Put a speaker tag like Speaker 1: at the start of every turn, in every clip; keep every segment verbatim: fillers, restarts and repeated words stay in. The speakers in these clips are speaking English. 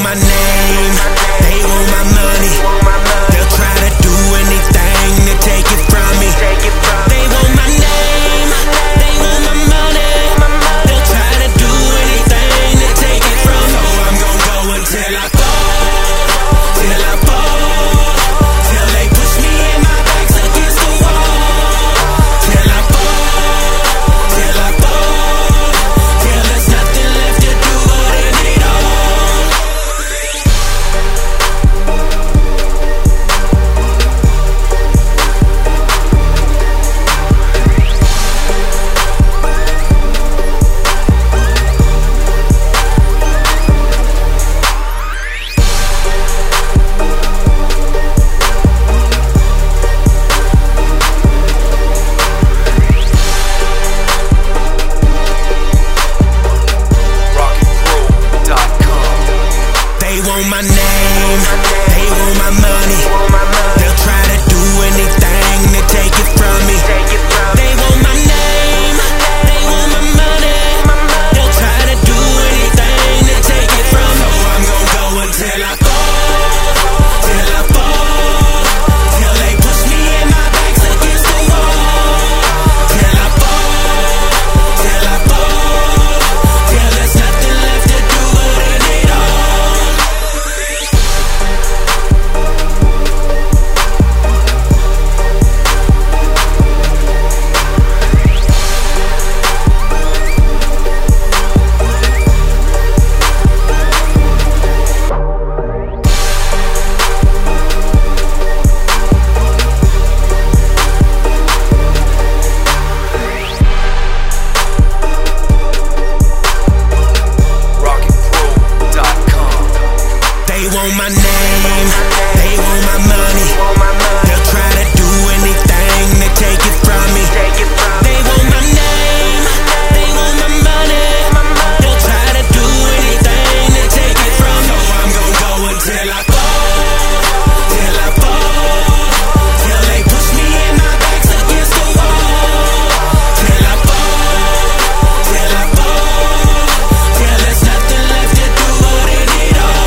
Speaker 1: my name, they want my money. They'll try to do anything to take it from me. They want my name, they want my money. They'll try to do anything to take it from me. So I'm gon' go until I fall, till I fall, till they push me and my back's against the wall. Till I fall, till I fall, till there's nothing left to do but end it all. They want my name, they want my money. They'll try to do anything to take it from me. They want my name, they want my money. They'll try to do anything to take it from me. So I'm gon' go until I fall, till I fall, till they push me and my back's against the wall. Till I fall, till I fall, till there's nothing left to do but end it all. They want my name, they want my money. They'll try to do anything to take it from me. They want my name, they want my money. They'll try to do anything to take it from me. So I'm gon' go until I fall, till I fall, till they push me and my back's against the wall. Till I fall, till I fall, till there's nothing left to do but end it all.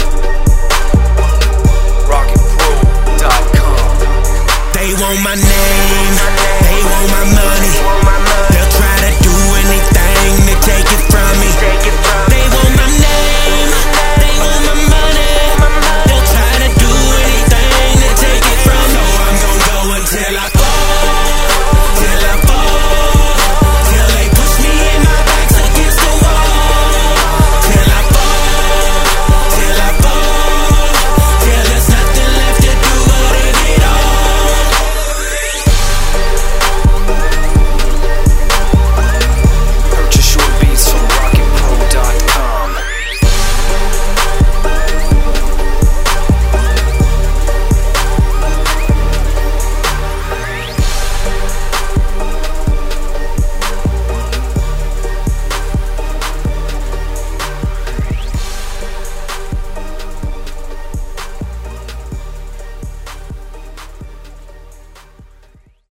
Speaker 1: They want my name.